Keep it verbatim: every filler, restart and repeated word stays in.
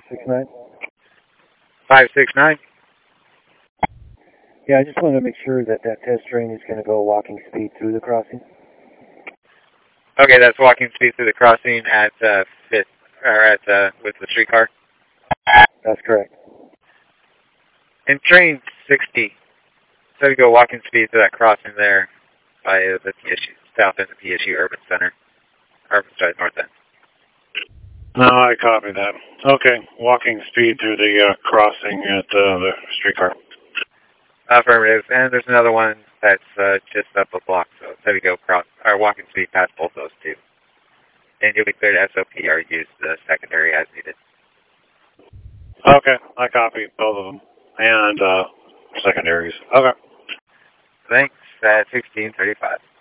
six nine. five six nine? Yeah, I just wanted to make sure that that test train is going to go walking speed through the crossing. Okay, that's walking speed through the crossing at uh, fifth, or at uh, with the streetcar. That's correct. And train sixty, so we go walking speed through that crossing there by uh, the P S U, south end of P S U Urban Center, Urban Drive North End. No, I copy that. Okay, walking speed through the uh, crossing at uh, the streetcar. Affirmative. And there's another one that's uh, just up a block, so there we go, cross, or walking speed past both those two. And you'll be clear to S O P or use the secondary as needed. Okay, I copy both of them. And uh, secondaries. Okay. Thanks. At sixteen thirty-five.